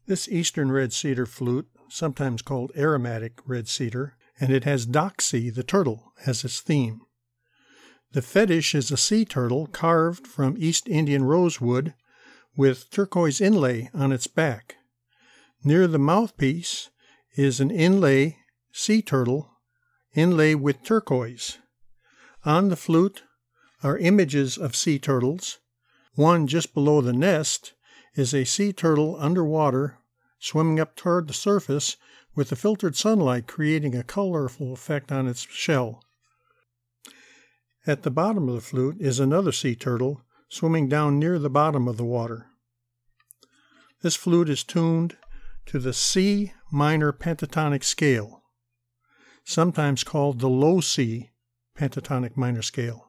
This eastern red cedar flute, sometimes called aromatic red cedar, and it has Doxy the turtle as its theme. The fetish is a sea turtle carved from East Indian rosewood with turquoise inlay on its back. Near the mouthpiece is an inlay sea turtle inlay with turquoise. On the flute are images of sea turtles. One just below the nest is a sea turtle underwater, swimming up toward the surface with the filtered sunlight creating a colorful effect on its shell. At the bottom of the flute is another sea turtle swimming down near the bottom of the water. This flute is tuned to the C minor pentatonic scale, sometimes called the low C pentatonic minor scale.